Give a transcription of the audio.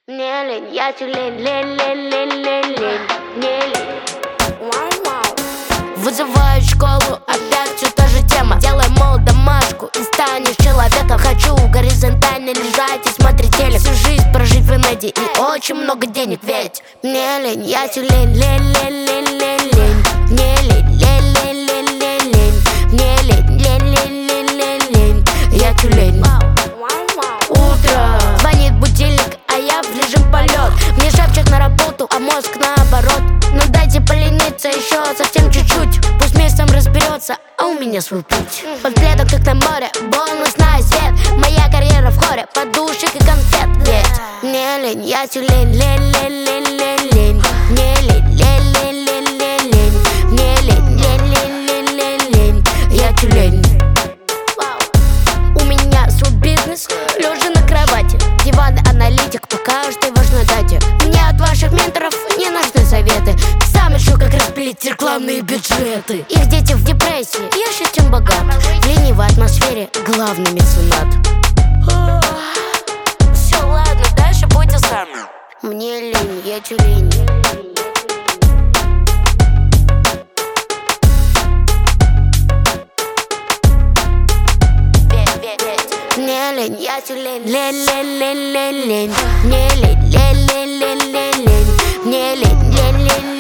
Мне лень, я тюлень, лень, мне лень. Вызываю школу, опять все та же тема. Делай, мол, домашку и станешь человеком. Хочу горизонтально лежать и смотреть телек. Всю жизнь прожить в инете и очень много денег. Ведь мне лень, я тюлень, лень. Мне лень, лень. Мне лень, я тюлень. Утро, звонит будильник, а я в режим полет. Мне шепчет на работу, а мозг наоборот. Ну дайте полениться еще совсем чуть-чуть. Пусть местом разберется, а у меня свой путь. Под пледом, как на море, бонусный свет. Моя карьера в хоре, подушек и конфет. Ведь мне лень, я тюлень, лень. Мне лень, Мне лень, я тюлень. У меня свой бизнес, лежа на кровати. Диванный аналитик по каждой важной дате. Мне от ваших менторов не нужны советы. Сам решу, как распилить рекламные бюджеты. Их дети в депрессии, я счастен богат. В ленивой атмосфере главный меценат. Все, ладно, дальше будьте сами. Мне лень, я тюлень. Мне лень, я тюлень, лень. Мне лень, Мне лень.